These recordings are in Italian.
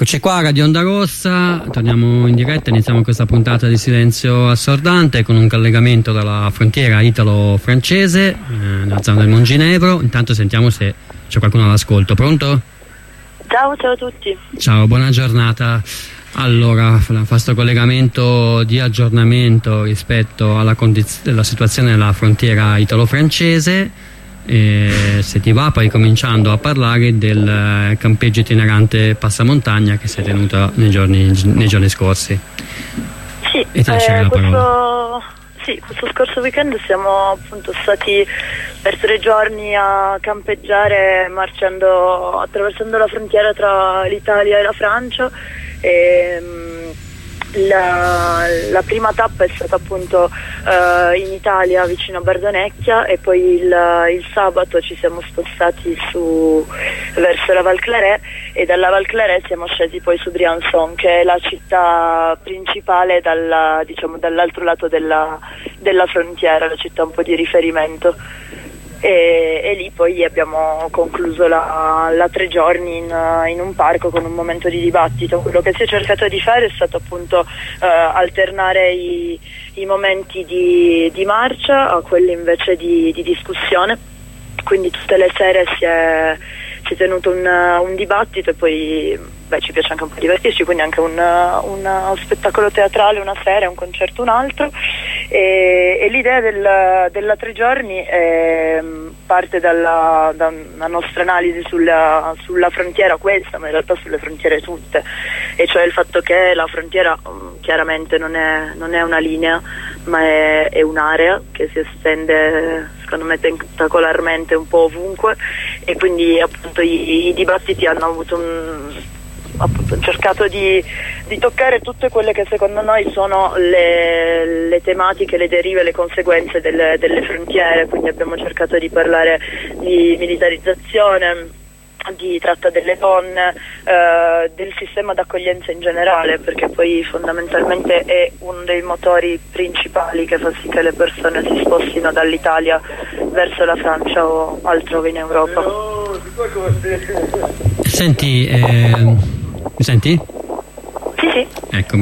Eccoci qua, Radio Onda Rossa, torniamo in diretta, iniziamo questa puntata di Silenzio Assordante con un collegamento dalla frontiera italo-francese, nella zona del Monginevro. Intanto sentiamo se c'è qualcuno all'ascolto. Pronto? Ciao a tutti. Ciao, buona giornata. Allora, fa questo collegamento di aggiornamento rispetto alla situazione della frontiera italo-francese. Se ti va, poi cominciando a parlare del campeggio itinerante passamontagna che si è tenuto nei giorni scorsi. Sì, e ti lascerei la parola. Questo scorso weekend siamo appunto stati per 3 giorni a campeggiare attraversando la frontiera tra l'Italia e la Francia. La prima tappa è stata appunto in Italia vicino a Bardonecchia, e poi il sabato ci siamo spostati verso la Val Claret, e dalla Val Claret siamo scesi poi su Briançon, che è la città principale dall'altro lato della frontiera, la città un po' di riferimento. E lì poi abbiamo concluso la 3 giorni in un parco con un momento di dibattito. Quello che si è cercato di fare è stato appunto alternare i momenti di marcia a quelli invece di discussione, quindi tutte le sere si è tenuto un dibattito, e poi ci piace anche un po' divertirci, quindi anche uno spettacolo teatrale una sera, un concerto un altro, e l'idea della 3 giorni parte da una nostra analisi sulla frontiera questa, ma in realtà sulle frontiere tutte, e cioè il fatto che la frontiera chiaramente non è una linea, ma è un'area che si estende, secondo me, tentacolarmente un po' ovunque, e quindi appunto i dibattiti hanno avuto cercato di toccare tutte quelle che secondo noi sono le tematiche, le derive, le conseguenze delle frontiere. Quindi abbiamo cercato di parlare di militarizzazione, di tratta delle donne, del sistema d'accoglienza in generale, perché poi fondamentalmente è uno dei motori principali che fa sì che le persone si spostino dall'Italia verso la Francia o altrove in Europa. Senti, mi senti? Sì. Ecco,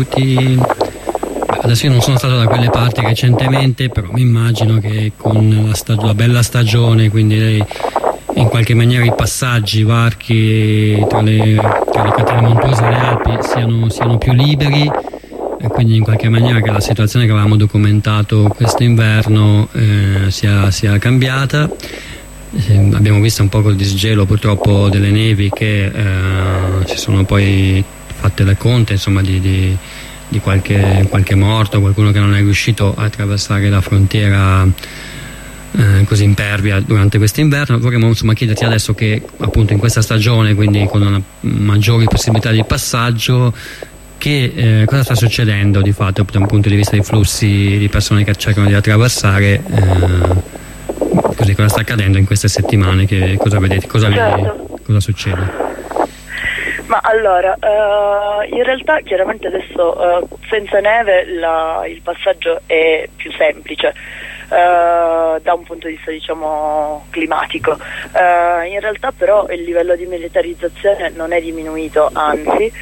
adesso io non sono stato da quelle parti recentemente, però mi immagino che con la bella stagione, quindi in qualche maniera i passaggi, i varchi tra le catene montuose e le Alpi siano più liberi, e quindi in qualche maniera che la situazione che avevamo documentato quest'inverno sia cambiata. Abbiamo visto un po' col disgelo purtroppo delle nevi che si sono poi fatte le conte, insomma, di qualche morto, qualcuno che non è riuscito a attraversare la frontiera così impervia durante quest'inverno. Vorremmo insomma chiederti adesso che appunto in questa stagione, quindi con una maggiori possibilità di passaggio, cosa sta succedendo di fatto da un punto di vista dei flussi di persone che cercano di attraversare, così cosa sta accadendo in queste settimane, cosa vedete, cosa succede? Ma allora, in realtà chiaramente adesso senza neve il passaggio è più semplice da un punto di vista diciamo climatico. In realtà però il livello di militarizzazione non è diminuito, anzi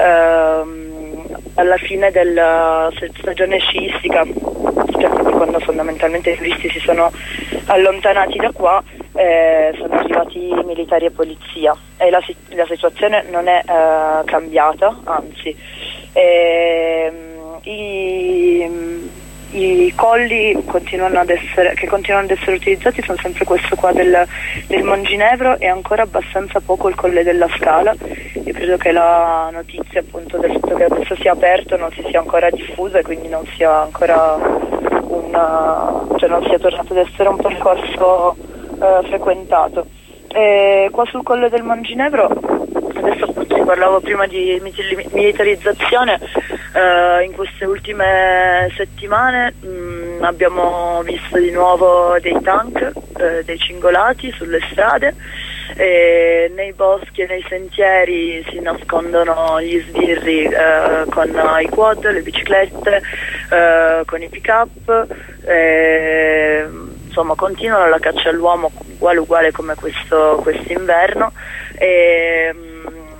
alla fine della stagione sciistica, cioè quando fondamentalmente i turisti si sono allontanati da qua, sono arrivati militari e polizia, e la situazione non è cambiata, anzi i colli che continuano ad essere utilizzati sono sempre questo qua del Monginevro, e ancora abbastanza poco il Colle della Scala. Io credo che la notizia appunto del fatto che adesso sia aperto non si sia ancora diffusa, e quindi non sia ancora non sia tornato ad essere un percorso frequentato. Qua sul Colle del Monginevro, adesso appunto ti parlavo prima di militarizzazione, in queste ultime settimane abbiamo visto di nuovo dei tank, dei cingolati sulle strade, e nei boschi e nei sentieri si nascondono gli sbirri con i quad, le biciclette, con i pick-up, insomma continuano la caccia all'uomo uguale come quest'inverno, e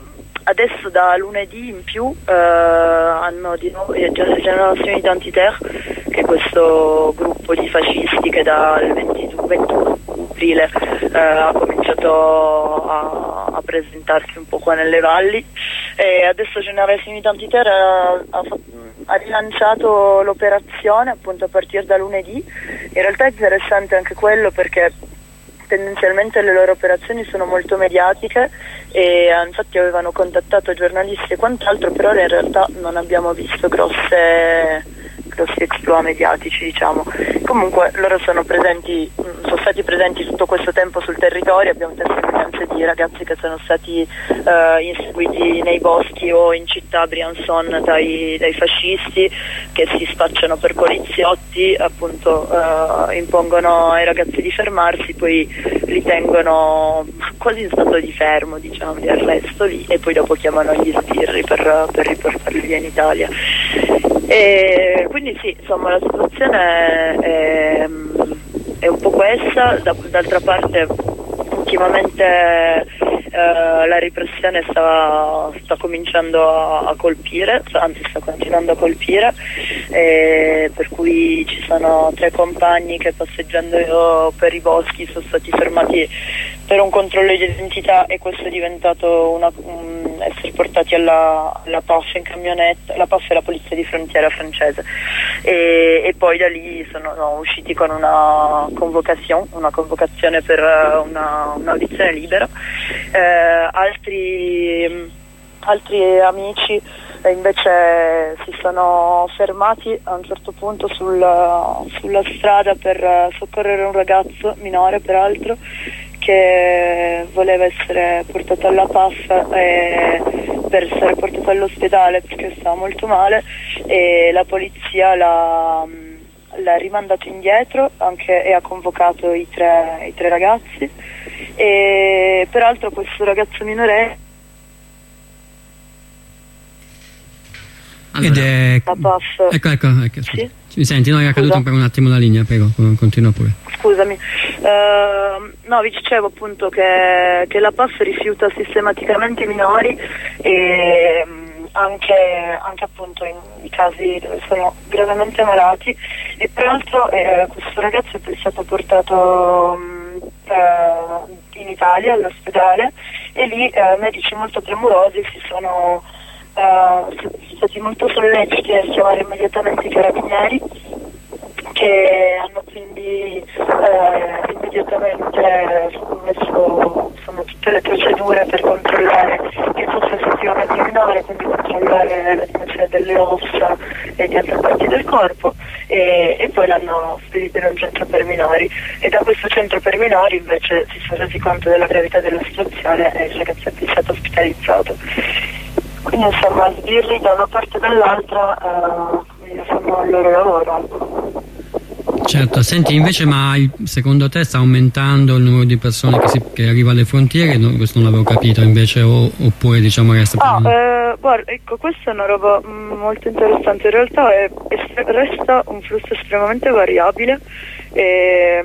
adesso da lunedì in più hanno di nuovo Génération Identitaire, che è questo gruppo di fascisti che dal 21 aprile ha cominciato a presentarsi un po' qua nelle valli, e adesso Génération Identitaire ha rilanciato l'operazione appunto a partire da lunedì. In realtà è interessante anche quello, perché tendenzialmente le loro operazioni sono molto mediatiche e infatti avevano contattato giornalisti e quant'altro, però in realtà non abbiamo visto grossi exploit mediatici, diciamo. Comunque loro sono stati presenti tutto questo tempo sul territorio. Abbiamo testimonianze di ragazzi che sono stati inseguiti nei boschi o in città a Briançon dai fascisti, che si spacciano per poliziotti, appunto impongono ai ragazzi di fermarsi, poi li tengono quasi in stato di fermo, diciamo, di arresto lì, e poi dopo chiamano gli sbirri per riportarli via in Italia. E quindi sì, insomma, la situazione è un po' questa. D'altra parte ultimamente la repressione sta cominciando a colpire, anzi sta continuando a colpire, per cui ci sono 3 compagni che, passeggiando per i boschi, sono stati fermati per un controllo di identità, e questo è diventato essere portati alla PAF in camionetta. La PAF è la polizia di frontiera francese, e poi da lì sono usciti con una convocazione per un'audizione libera. Altri amici invece si sono fermati a un certo punto sulla strada per soccorrere un ragazzo minore, peraltro, che voleva essere portato alla PAF per essere portato all'ospedale perché stava molto male, e la polizia l'ha rimandato indietro e ha convocato i tre ragazzi, e peraltro questo ragazzo minore la PAF. Ecco, sì? Mi senti? No, è caduto per un attimo la linea, prego, continua pure. Scusami. No, vi dicevo appunto che la PAF rifiuta sistematicamente i minori, e anche appunto in casi dove sono gravemente malati, e peraltro questo ragazzo è stato portato in Italia all'ospedale, e lì medici molto premurosi sono stati molto solleciti a chiamare immediatamente i carabinieri, che hanno quindi immediatamente messo tutte le procedure per controllare che fosse effettivamente minore, quindi controllare la dimensione delle ossa e di altre parti del corpo, e poi l'hanno spedito in un centro per minori, e da questo centro per minori invece si sono resi conto della gravità della situazione e il ragazzo è stato ospitalizzato. Quindi insomma, sbirri da una parte e dall'altra fanno il loro lavoro. Certo, senti, invece, ma secondo te sta aumentando il numero di persone che arriva alle frontiere? No, questo non l'avevo capito invece, oppure diciamo resta guarda, ecco, questa è una roba molto interessante. In realtà resta un flusso estremamente variabile, e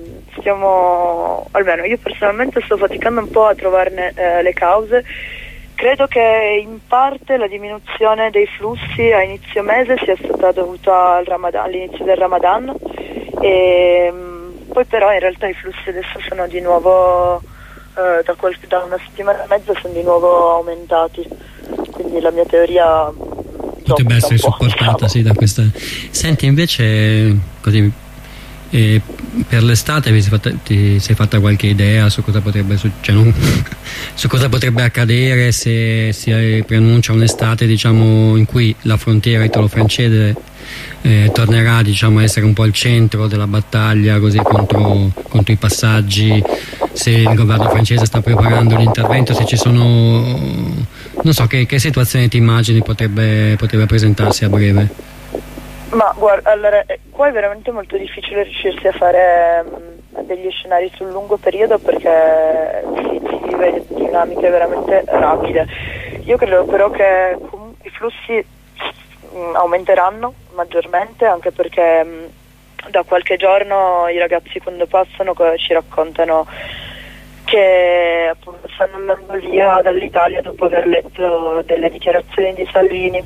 almeno io personalmente sto faticando un po' a trovarne le cause. Credo che in parte la diminuzione dei flussi a inizio mese sia stata dovuta all'inizio del Ramadan, e poi però in realtà i flussi adesso sono di nuovo, da una settimana e mezza sono di nuovo aumentati, quindi la mia teoria potrebbe essere supportata, sì, da questa. Senti, invece, così, per l'estate ti sei fatta qualche idea su cosa potrebbe su cosa potrebbe accadere se si preannuncia un'estate, diciamo, in cui la frontiera italo-francese tornerà, diciamo, a essere un po' il centro della battaglia, così contro i passaggi, se il governo francese sta preparando l'intervento, se ci sono, non so, che situazione ti immagini potrebbe presentarsi a breve? Ma guarda, allora, qua è veramente molto difficile riuscirsi a fare degli scenari sul lungo periodo, perché si vive dinamiche veramente rapide. Io credo però che i flussi aumenteranno maggiormente, anche perché da qualche giorno i ragazzi, quando passano, ci raccontano che appunto stanno andando via dall'Italia dopo aver letto delle dichiarazioni di Salvini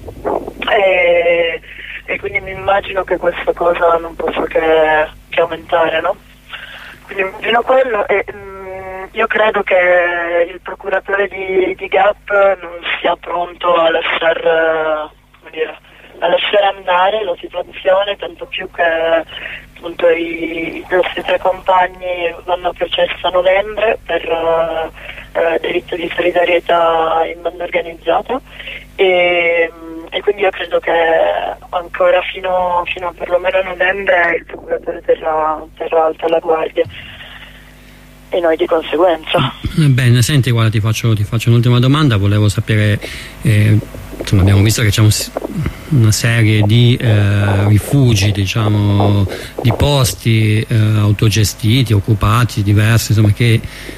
e quindi mi immagino che questa cosa non possa che aumentare, no? Quindi immagino quello e io credo che il procuratore di Gap non sia pronto a lasciare andare la situazione, tanto più che appunto i nostri 3 compagni vanno a processo a novembre per delitto di solidarietà in banda organizzata e quindi io credo che ancora fino a perlomeno novembre il procuratore terrà alta la guardia e noi di conseguenza. Bene, senti, guarda, ti faccio un'ultima domanda. Volevo sapere, insomma, abbiamo visto che c'è una serie di rifugi, diciamo, di posti autogestiti, occupati, diversi, insomma, che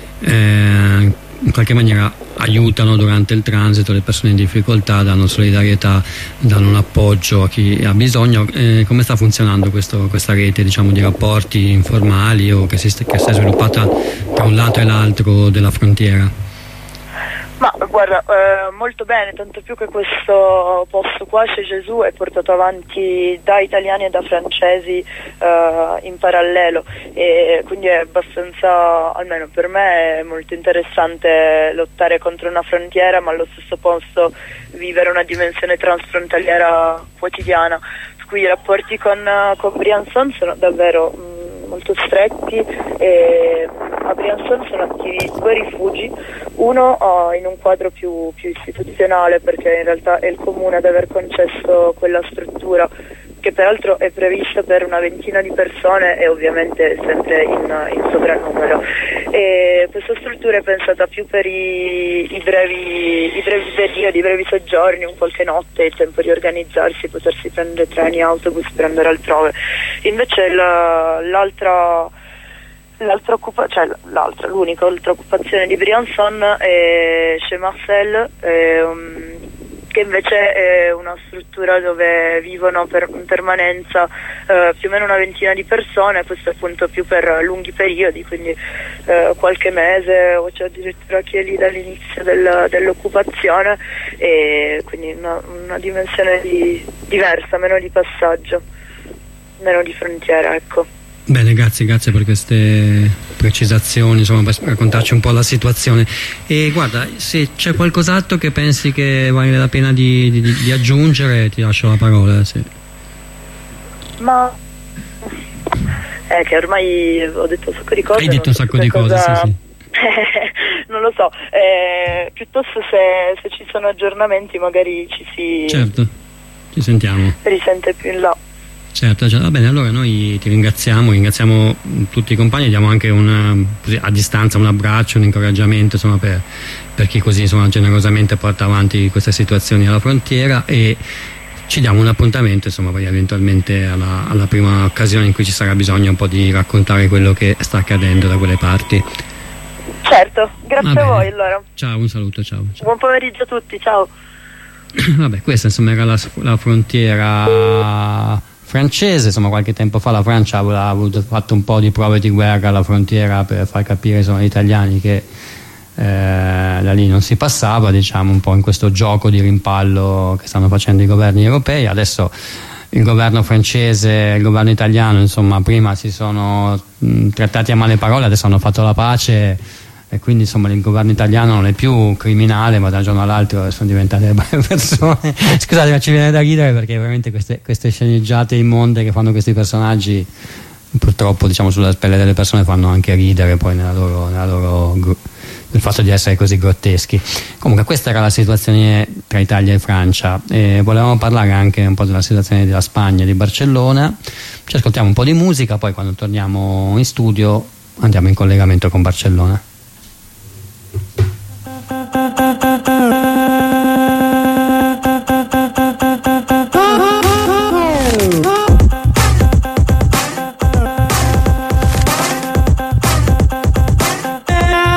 in qualche maniera aiutano durante il transito le persone in difficoltà, danno solidarietà, danno un appoggio a chi ha bisogno. Come sta funzionando questa rete, diciamo, di rapporti informali o che si è sviluppata tra un lato e l'altro della frontiera? Ma guarda, molto bene, tanto più che questo posto qua, Chez Gesù, è portato avanti da italiani e da francesi in parallelo e quindi è abbastanza, almeno per me, è molto interessante lottare contro una frontiera ma allo stesso posto vivere una dimensione transfrontaliera quotidiana. Per cui i rapporti con Briançon sono davvero molto stretti e a Briançon sono attivi 2 rifugi, uno in un quadro più istituzionale perché in realtà è il comune ad aver concesso quella struttura che peraltro è prevista per una ventina di persone e ovviamente sempre in sovrannumero e questa struttura è pensata più per i brevi periodi, i brevi soggiorni, un qualche notte, il tempo di organizzarsi, potersi prendere treni, autobus per andare altrove. Invece l'unica altra occupazione di Briançon è Chez Marcel, che invece è una struttura dove vivono in permanenza più o meno una ventina di persone, questo appunto più per lunghi periodi, quindi qualche mese o c'è addirittura chi è lì dall'inizio dell'occupazione e quindi una dimensione diversa, meno di passaggio, meno di frontiera, ecco. Bene, grazie per queste precisazioni, insomma, per raccontarci un po' la situazione. E guarda, se c'è qualcos'altro che pensi che vale la pena di aggiungere, ti lascio la parola. Sì. Ma che ormai ho detto un sacco di cose. Hai detto un sacco di cose, sì. Non lo so, piuttosto se ci sono aggiornamenti magari Certo, ci sentiamo. Risente più in là. Certo, va bene, allora noi ti ringraziamo tutti i compagni, diamo anche così, a distanza un abbraccio, un incoraggiamento, insomma, per chi così, insomma, generosamente porta avanti queste situazioni alla frontiera e ci diamo un appuntamento, insomma, poi eventualmente alla prima occasione in cui ci sarà bisogno un po' di raccontare quello che sta accadendo da quelle parti. Certo, grazie a voi allora. Ciao, un saluto, ciao. Buon pomeriggio a tutti, ciao. Vabbè, questa insomma era la frontiera francese, insomma qualche tempo fa la Francia aveva fatto un po' di prove di guerra alla frontiera per far capire, insomma, agli italiani che da lì non si passava, diciamo, un po' in questo gioco di rimpallo che stanno facendo i governi europei. Adesso il governo francese e il governo italiano, insomma, prima si sono trattati a male parole, adesso hanno fatto la pace e quindi, insomma, il governo italiano non è più criminale, ma da un giorno all'altro sono diventate brave persone. Scusate, ma ci viene da ridere perché veramente queste sceneggiate immonde che fanno questi personaggi, purtroppo, diciamo, sulla pelle delle persone fanno anche ridere poi nel fatto di essere così grotteschi. Comunque questa era la situazione tra Italia e Francia e volevamo parlare anche un po' della situazione della Spagna e di Barcellona. Ci ascoltiamo un po' di musica, poi quando torniamo in studio andiamo in collegamento con Barcellona.